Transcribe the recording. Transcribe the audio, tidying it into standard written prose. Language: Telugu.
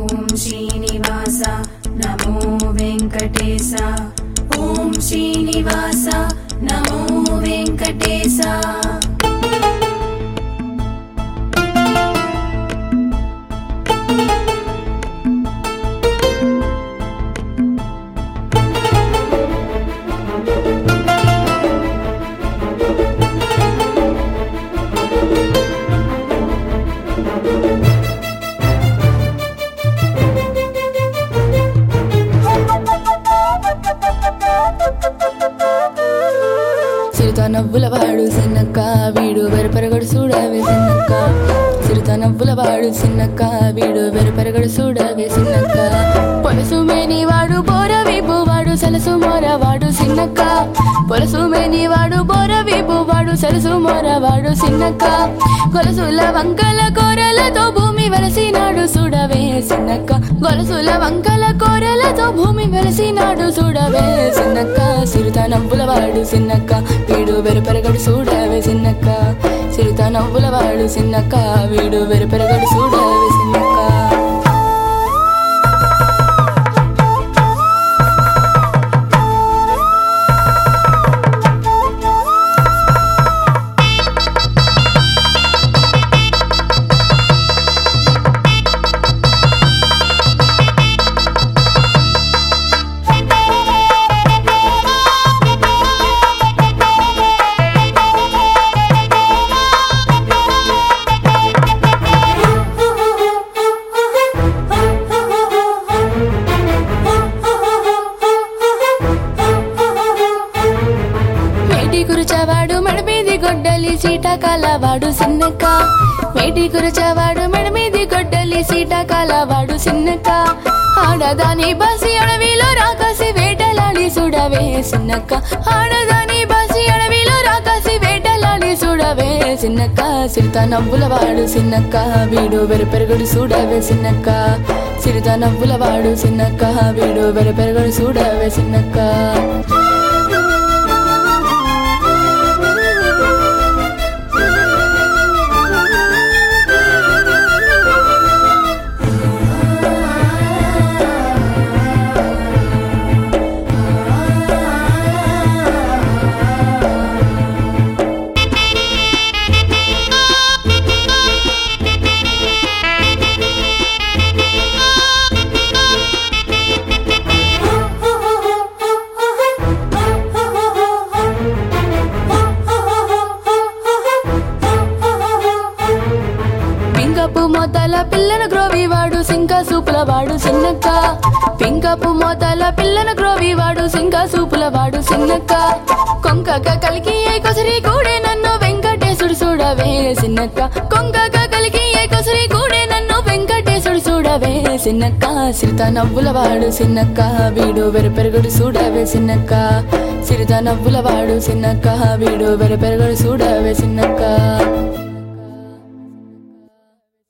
ఓం శ్రీనివాస నమో వెంకటేశ ఓం శ్రీనివాస నమో వెంకటేశ సిరిత నవ్వుల వాడు సిన్నక్క వీడు వెరపెరగడు చూడవే సిన్నక్క సిరిత నవ్వుల వాడు సిన్నక్క వీడు వెరపెరగడు చూడవే సిన్నక్క పొలసు మేని వాడు బోరవీపు వాడు సలసు మోర వాడు సిన్నక్క పొలసు మేని వాడు బోరవీపు వాడు సలసు మోర వాడు సిన్నక్క గొలసుల వంకల కోరలతో భూమి వెలసినాడు చూడవే సిన్నక్క గొలసుల వంకల కోరలతో భూమి వెలసినాడు చూడవే సిన్నక్క సిరిత నవ్వుల వాడు సిన్నక్క వీడు వెరపెరగడు చూడవే సిన్నక్క సిరిత నవ్వుల వాడు సిన్నక్క వీడు వెరపెరగడు చూడవే సిన్నక్క కురచవాడు మెడమీది గొడ్డలి సీటాకాల వాడు సిన్నక్క మేటి కురచవాడు మెడమీది గొడ్డలి సీటాకాల వాడు సిన్నక్క ఆడదాని బాసి అడవిలో రాకాసి వేటలాడి చూడవే సిన్నక్క ఆడదాని బాసి అడవిలో రాకాసి వేటలాడి చూడవే సిన్నక్క సిరిత నవ్వుల వాడు సిన్నక్క వీడు వెరపెరగడు చూడవే సిన్నక్క సిరిత నవ్వుల వాడు సిన్నక్క వీడు వెరపెరగడు చూడవే సిన్నక్క మోతల పిల్లను గ్రోవి వాడు సింకా సూపుల వాడు సిన్నక్క పింకపు మోతల పిల్లను గ్రోవి వాడు సింకా సూపుల వాడు సిన్నక్క కొంకక కలికి ఏ కొసరి కూడే నన్ను వెంకటేశుడు చూడవే సిన్నక్క కొంకక కలికి ఏ కొసరి కూడే నన్ను వెంకటేశుడు చూడవే సిన్నక్క సిరిత నవ్వుల వాడు సిన్నక్క వీడు వెరపెరగడు చూడవే సిన్నక్క సిరిత నవ్వుల వాడు సిన్నక్క వీడు వెరపెరగడు చూడవే సిన్నక్క